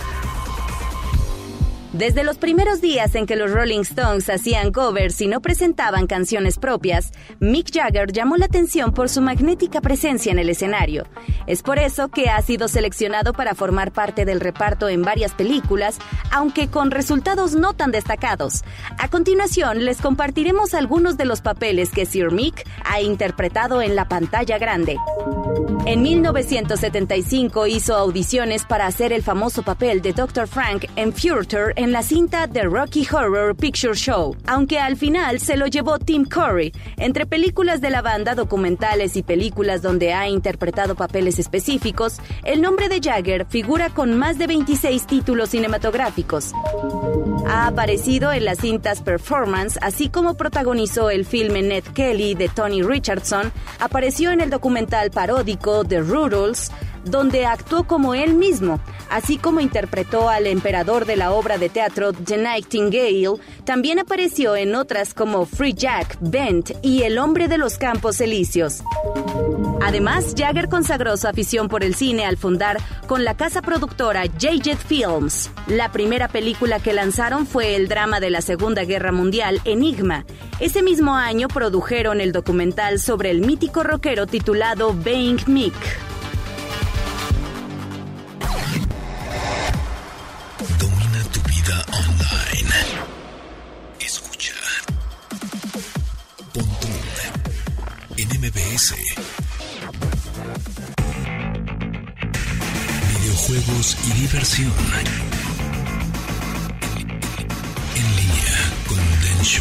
Desde los primeros días en que los Rolling Stones hacían covers y no presentaban canciones propias, Mick Jagger llamó la atención por su magnética presencia en el escenario. Es por eso que ha sido seleccionado para formar parte del reparto en varias películas, aunque con resultados no tan destacados. A continuación, les compartiremos algunos de los papeles que Sir Mick ha interpretado en la pantalla grande. En mil novecientos setenta y cinco hizo audiciones para hacer el famoso papel de doctor Frank en Furter en la cinta The Rocky Horror Picture Show, aunque al final se lo llevó Tim Curry. Entre películas de la banda, documentales y películas donde ha interpretado papeles específicos, el nombre de Jagger figura con más de veintiséis títulos cinematográficos. Ha aparecido en las cintas Performance, así como protagonizó el filme Ned Kelly de Tony Richardson, apareció en el documental parodia paródico The Rurals, donde actuó como él mismo, así como interpretó al emperador de la obra de teatro The Nightingale. También apareció en otras como Free Jack, Bent y El hombre de los campos elíseos. Además, Jagger consagró su afición por el cine al fundar con la casa productora J J Films. La primera película que lanzaron fue el drama de la Segunda Guerra Mundial, Enigma. Ese mismo año produjeron el documental sobre el mítico rockero titulado Being Mick. Domina tu vida online. Escucha. Pontón en M B S. Videojuegos y diversión. En línea con Densho.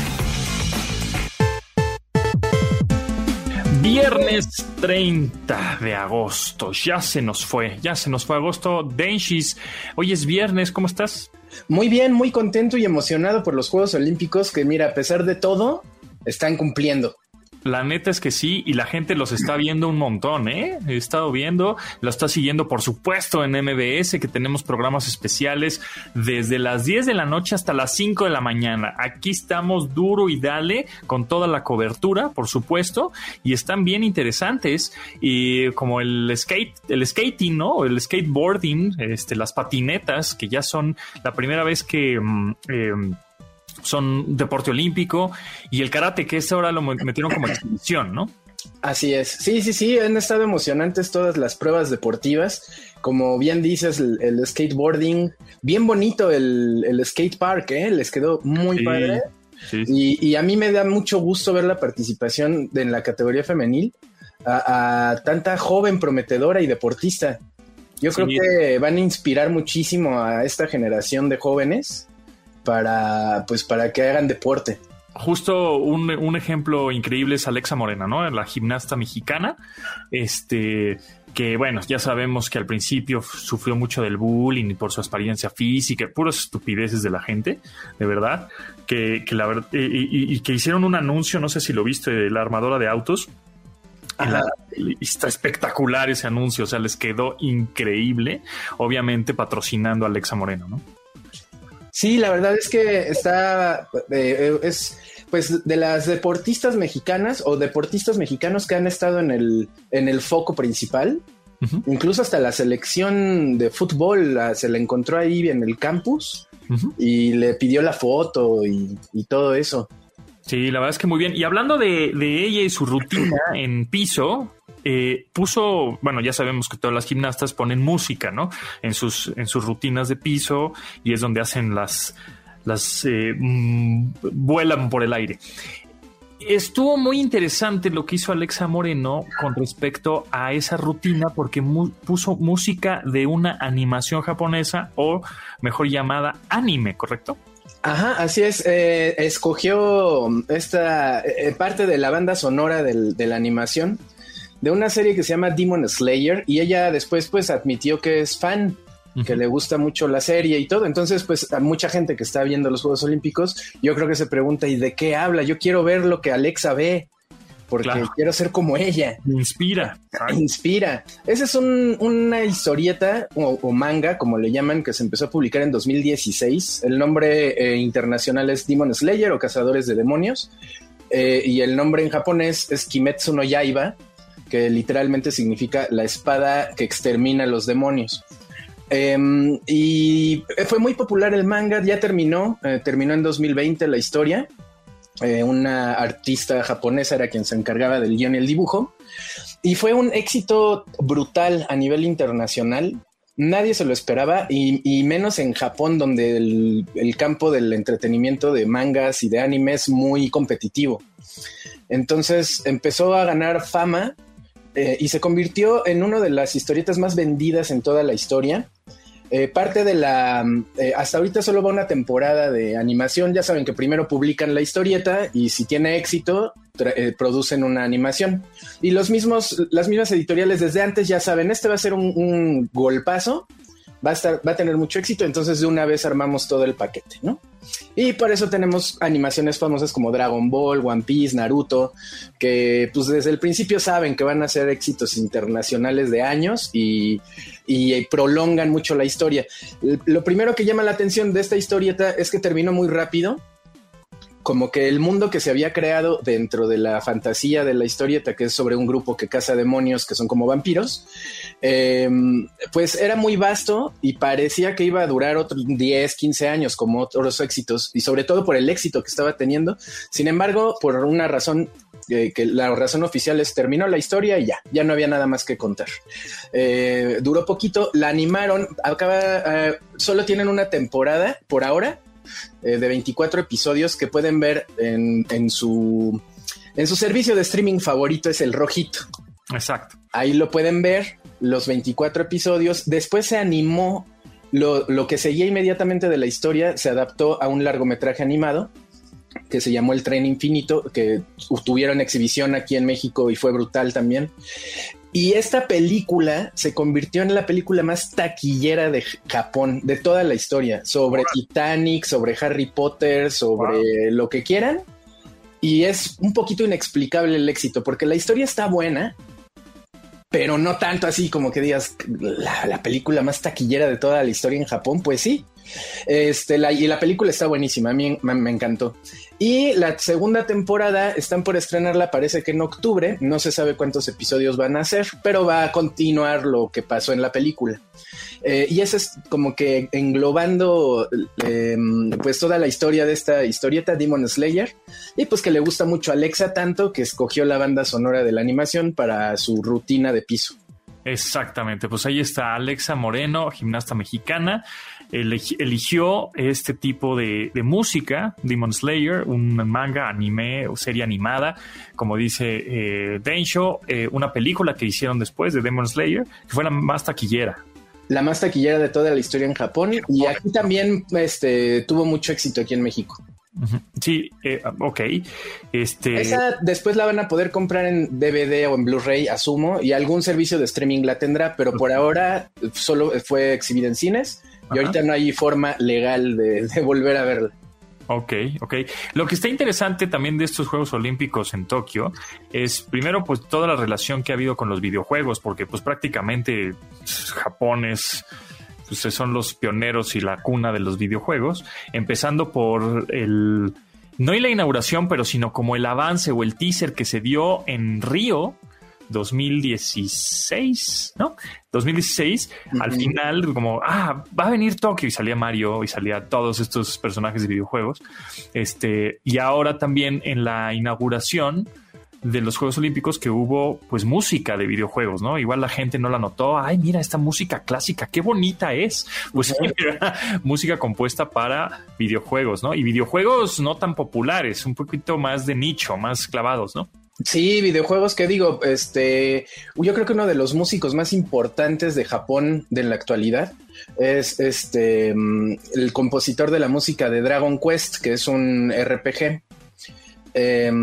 Viernes treinta de agosto, ya se nos fue, ya se nos fue agosto. Denshis, hoy es viernes, ¿cómo estás? Muy bien, muy contento y emocionado por los Juegos Olímpicos que, mira, a pesar de todo, están cumpliendo. La neta es que sí, y la gente los está viendo un montón, ¿eh? He estado viendo, lo está siguiendo, por supuesto, en M B S, que tenemos programas especiales desde las diez de la noche hasta las cinco de la mañana. Aquí estamos duro y dale, con toda la cobertura, por supuesto, y están bien interesantes, y como el skate, el skating, ¿no? El skateboarding, este, las patinetas, que ya son la primera vez que... Eh, son deporte olímpico, y el karate, que esta hora lo metieron como exhibición, ¿no? Así es. Sí, sí, sí, han estado emocionantes todas las pruebas deportivas. Como bien dices, el, el skateboarding, bien bonito el, el skate park, ¿eh? Les quedó muy sí, padre. Sí. Y, y a mí me da mucho gusto ver la participación de, en la categoría femenil a, a tanta joven prometedora y deportista. Yo sí. creo que van a inspirar muchísimo a esta generación de jóvenes para, pues, para que hagan deporte. Justo un, un ejemplo increíble es Alexa Morena, ¿no? La gimnasta mexicana, este, que bueno, ya sabemos que al principio sufrió mucho del bullying por su apariencia física, puras estupideces de la gente, de verdad, que, que la verdad, y, y, y que hicieron un anuncio, no sé si lo viste, de la armadora de autos. La, está espectacular ese anuncio, o sea, les quedó increíble, obviamente patrocinando a Alexa Moreno, ¿no? Sí, la verdad es que está, eh, es pues de las deportistas mexicanas o deportistas mexicanos que han estado en el, en el foco principal. Uh-huh. Incluso hasta la selección de fútbol la, se la encontró ahí en el campus uh-huh. y le pidió la foto y, y todo eso. Sí, la verdad es que muy bien. Y hablando de, de ella y su rutina en piso, eh, puso, bueno, ya sabemos que todas las gimnastas ponen música, ¿no? En sus, en sus rutinas de piso, y es donde hacen las, las eh, mmm, vuelan por el aire. Estuvo muy interesante lo que hizo Alexa Moreno con respecto a esa rutina, porque mu- puso música de una animación japonesa, o mejor llamada anime, ¿correcto? Ajá, así es. Eh, escogió esta eh, parte de la banda sonora del, de la animación de una serie que se llama Demon Slayer, y ella después pues admitió que es fan, uh-huh. que le gusta mucho la serie y todo. Entonces pues a mucha gente que está viendo los Juegos Olímpicos, yo creo que se pregunta, ¿y de qué habla? Yo quiero ver lo que Alexa ve, porque claro. quiero ser como ella. Inspira. Inspira. Esa es un, una historieta o, o manga, como le llaman, que se empezó a publicar en dos mil dieciséis. El nombre eh, internacional es Demon Slayer o Cazadores de Demonios. Eh, y el nombre en japonés es Kimetsu no Yaiba, que literalmente significa la espada que extermina a los demonios. Eh, y fue muy popular el manga, ya terminó, eh, terminó en dos mil veinte la historia. Eh, una artista japonesa era quien se encargaba del guión y el dibujo, y fue un éxito brutal a nivel internacional. Nadie se lo esperaba, y, y menos en Japón, donde el, el campo del entretenimiento de mangas y de anime es muy competitivo. Entonces empezó a ganar fama eh, y se convirtió en una de las historietas más vendidas en toda la historia. Eh, parte de la... Eh, hasta ahorita solo va una temporada de animación. Ya saben que primero publican la historieta y si tiene éxito, tra- eh, producen una animación. Y los mismos, las mismas editoriales desde antes ya saben, este va a ser un, un golpazo va a estar, va a tener mucho éxito, entonces de una vez armamos todo el paquete, ¿no? Y por eso tenemos animaciones famosas como Dragon Ball, One Piece, Naruto, que pues desde el principio saben que van a ser éxitos internacionales de años y, y prolongan mucho la historia. Lo primero que llama la atención de esta historieta es que terminó muy rápido, como que el mundo que se había creado dentro de la fantasía de la historieta, que es sobre un grupo que caza demonios que son como vampiros, eh, pues era muy vasto y parecía que iba a durar otros diez, quince años como otros éxitos, y sobre todo por el éxito que estaba teniendo. Sin embargo, por una razón, eh, que la razón oficial es terminó la historia y ya, ya no había nada más que contar. Eh, duró poquito, la animaron, acaba, eh, solo tienen una temporada por ahora, Eh, de veinticuatro episodios que pueden ver en, en su en su servicio de streaming favorito, es el rojito. Exacto. Ahí lo pueden ver, los veinticuatro episodios. Después se animó, lo, lo que seguía inmediatamente de la historia se adaptó a un largometraje animado que se llamó El Tren Infinito, que tuvieron exhibición aquí en México y fue brutal también. Y esta película se convirtió en la película más taquillera de Japón, de toda la historia, sobre wow. Titanic, sobre Harry Potter, sobre wow. lo que quieran. Y es un poquito inexplicable el éxito, porque la historia está buena, pero no tanto así como que digas la, la película más taquillera de toda la historia en Japón. Pues sí, este, la, y la película está buenísima, a mí me, me encantó. Y la segunda temporada están por estrenarla, parece que en octubre, no se sabe cuántos episodios van a hacer, pero va a continuar lo que pasó en la película. Eh, y eso es como que englobando eh, pues toda la historia de esta historieta Demon Slayer, y pues que le gusta mucho a Alexa tanto que escogió la banda sonora de la animación para su rutina de piso. Exactamente, pues ahí está Alexa Moreno, gimnasta mexicana. Eligió este tipo de, de música, Demon Slayer, un manga, anime o serie animada, como dice eh, Densho, eh, una película que hicieron después de Demon Slayer, que fue la más taquillera. La más taquillera de toda la historia en Japón, y aquí también este, tuvo mucho éxito aquí en México. Sí, eh, ok. Este... Esa después la van a poder comprar en D V D o en Blu-ray, asumo, y algún servicio de streaming la tendrá, pero por ahora solo fue exhibida en cines. Y Ajá. ahorita no hay forma legal de, de volver a verla. Ok, ok. Lo que está interesante también de estos Juegos Olímpicos en Tokio es, primero, pues toda la relación que ha habido con los videojuegos, porque pues prácticamente Japón es, pues, son los pioneros y la cuna de los videojuegos, empezando por el, no la inauguración, pero sino como el avance o el teaser que se dio en Río dos mil dieciséis, ¿no? dos mil dieciséis, uh-huh. Al final, como, ah, va a venir Tokio, y salía Mario, y salía todos estos personajes de videojuegos. Este, y ahora también en la inauguración de los Juegos Olímpicos que hubo, pues, música de videojuegos, ¿no? Igual la gente no la notó. Ay, mira esta música clásica, qué bonita es. Pues uh-huh. Era música compuesta para videojuegos, ¿no? Y videojuegos no tan populares, un poquito más de nicho, más clavados, ¿no? Sí, videojuegos que digo, este, yo creo que uno de los músicos más importantes de Japón de la actualidad es este el compositor de la música de Dragon Quest, que es un R P G. Eh,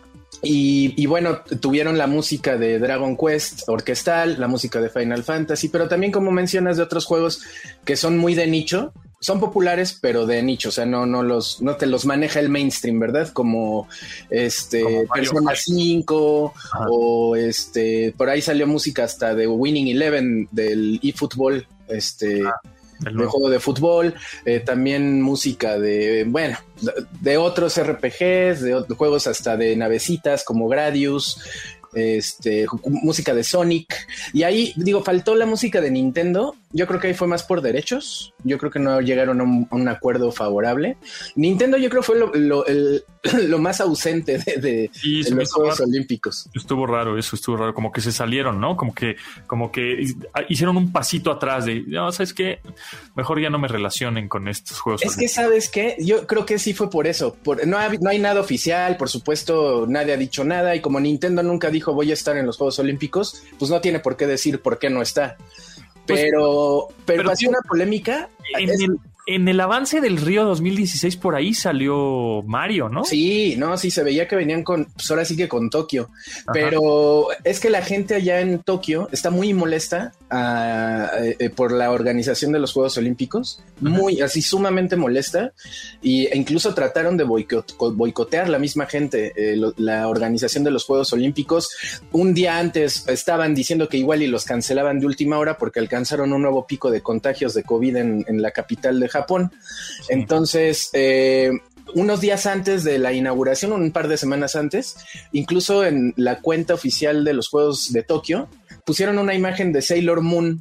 y, y bueno, tuvieron la música de Dragon Quest orquestal, la música de Final Fantasy, pero también, como mencionas, de otros juegos que son muy de nicho. Son populares, pero de nicho, o sea, no, no los, no te los maneja el mainstream, ¿verdad? Como este como Persona cinco, Ajá. o este, por ahí salió música hasta de Winning Eleven del eFootball, este, ah, de juego de fútbol, eh, también música de, bueno, de otros R P Gs, de, de juegos hasta de navecitas como Gradius. Este, música de Sonic, y ahí digo, faltó la música de Nintendo. Yo creo que ahí fue más por derechos, yo creo que no llegaron a un, a un acuerdo favorable. Nintendo yo creo fue lo, lo, el, lo más ausente de, de, sí, de los Juegos raro. Olímpicos. Estuvo raro eso, estuvo raro, como que se salieron, ¿no? Como que, como que hicieron un pasito atrás de, no, ¿sabes qué? Mejor ya no me relacionen con estos Juegos es Olímpicos. Que, ¿sabes qué? Yo creo que sí fue por eso, por, no, hay, no hay nada oficial, por supuesto, nadie ha dicho nada, y como Nintendo nunca dijo voy a estar en los Juegos Olímpicos, pues no tiene por qué decir por qué no está. Pero, pues, pero, pero ha sido una polémica. En el, en el avance del Río dos mil dieciséis por ahí salió Mario, ¿no? Sí, no, sí, se veía que venían con, pues ahora sí que con Tokio. Ajá. Pero es que la gente allá en Tokio está muy molesta uh, eh, por la organización de los Juegos Olímpicos, Ajá. muy, así sumamente molesta, y, e incluso trataron de boicot, boicotear la misma gente, eh, lo, la organización de los Juegos Olímpicos. Un día antes estaban diciendo que igual y los cancelaban de última hora porque alcanzaron un nuevo pico de contagios de COVID en, en la capital de Japón. Sí. Entonces, eh, unos días antes de la inauguración, un par de semanas antes, incluso en la cuenta oficial de los Juegos de Tokio, pusieron una imagen de Sailor Moon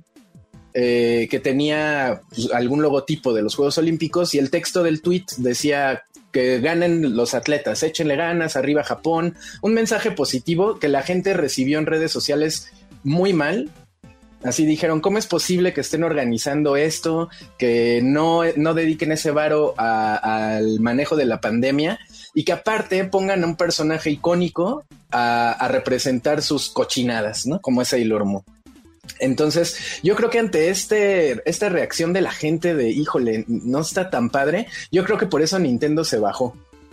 eh, que tenía pues, algún logotipo de los Juegos Olímpicos, y el texto del tweet decía que ganen los atletas, échenle ganas, arriba Japón. Un mensaje positivo que la gente recibió en redes sociales muy mal. Así dijeron, ¿cómo es posible que estén organizando esto, que no, no dediquen ese varo a, al manejo de la pandemia, y que aparte pongan a un personaje icónico a, a representar sus cochinadas, ¿no? Como es Sailor Moon. Entonces, yo creo que ante este, esta reacción de la gente de, híjole, no está tan padre, yo creo que por eso Nintendo se bajó.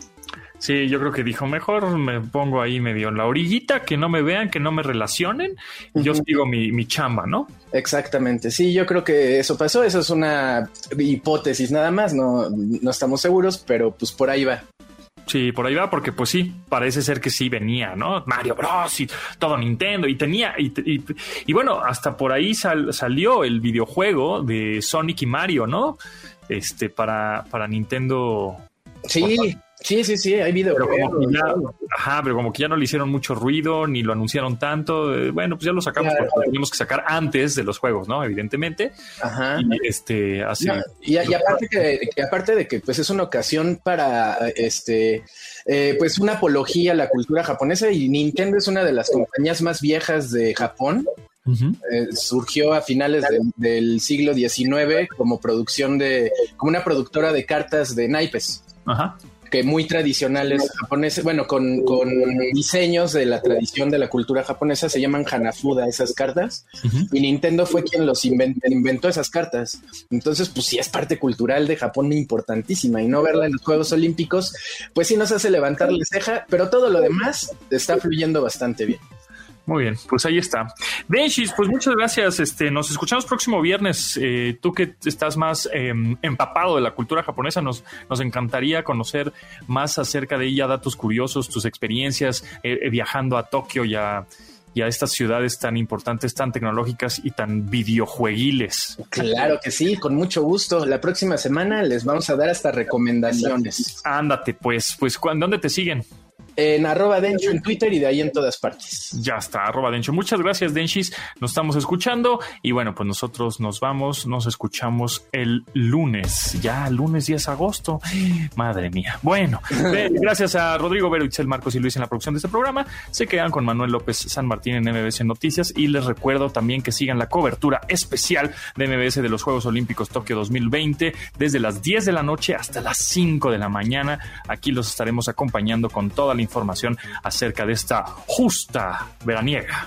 Sí, yo creo que dijo, mejor me pongo ahí medio en la orillita, que no me vean, que no me relacionen, y yo sigo mi, mi chamba, ¿no? Exactamente, sí, yo creo que eso pasó, eso es una hipótesis nada más, no, no estamos seguros, pero pues por ahí va. Sí, por ahí va, porque pues sí, parece ser que sí venía, ¿no? Mario Bros. Y todo Nintendo, y tenía, y, y, y bueno, hasta por ahí sal, salió el videojuego de Sonic y Mario, ¿no? Este, para, para Nintendo. Sí. Por... Sí, sí, sí, hay video. Pero como que ya, ajá, pero como que ya no le hicieron mucho ruido, ni lo anunciaron tanto. Eh, bueno, pues ya lo sacamos, claro, porque lo teníamos que sacar antes de los juegos, ¿no? Evidentemente. Ajá. Y este, así. No, y, y aparte que, que aparte de que pues es una ocasión para este eh, pues una apología a la cultura japonesa, y Nintendo es una de las compañías más viejas de Japón. Uh-huh. Eh, surgió a finales de, del siglo diecinueve como producción de, como una productora de cartas de naipes. Ajá. Que muy tradicionales japoneses, bueno, con, con diseños de la tradición de la cultura japonesa, se llaman Hanafuda esas cartas, uh-huh. y Nintendo fue quien los invent, inventó esas cartas. Entonces, pues sí es parte cultural de Japón importantísima, y no verla en los Juegos Olímpicos, pues sí nos hace levantar la ceja, pero todo lo demás está fluyendo bastante bien. Muy bien, pues ahí está. Denshis, pues muchas gracias. Este, nos escuchamos próximo viernes. Eh, tú que estás más eh, empapado de la cultura japonesa, nos, nos encantaría conocer más acerca de ella, datos curiosos, tus experiencias eh, viajando a Tokio y a, y a estas ciudades tan importantes, tan tecnológicas y tan videojueguiles. Claro que sí, con mucho gusto. La próxima semana les vamos a dar hasta recomendaciones. Ándate, pues, pues ¿dónde te siguen? En arroba Dencho en Twitter, y de ahí en todas partes. Ya está, arroba Dencho. Muchas gracias, Denshis. Nos estamos escuchando, y bueno, pues nosotros nos vamos, nos escuchamos el lunes. Ya lunes diez de agosto. Madre mía. Bueno, gracias a Rodrigo Vero, Itzel Marcos y Luis en la producción de este programa. Se quedan con Manuel López San Martín en M B S Noticias, y les recuerdo también que sigan la cobertura especial de M B S de los Juegos Olímpicos Tokio dos mil veinte desde las diez de la noche hasta las cinco de la mañana. Aquí los estaremos acompañando con toda la información acerca de esta justa veraniega.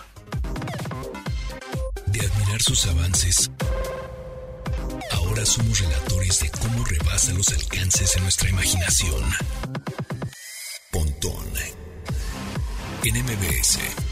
De admirar sus avances, ahora somos relatores de cómo rebasa los alcances en nuestra imaginación. Pontón en M B S.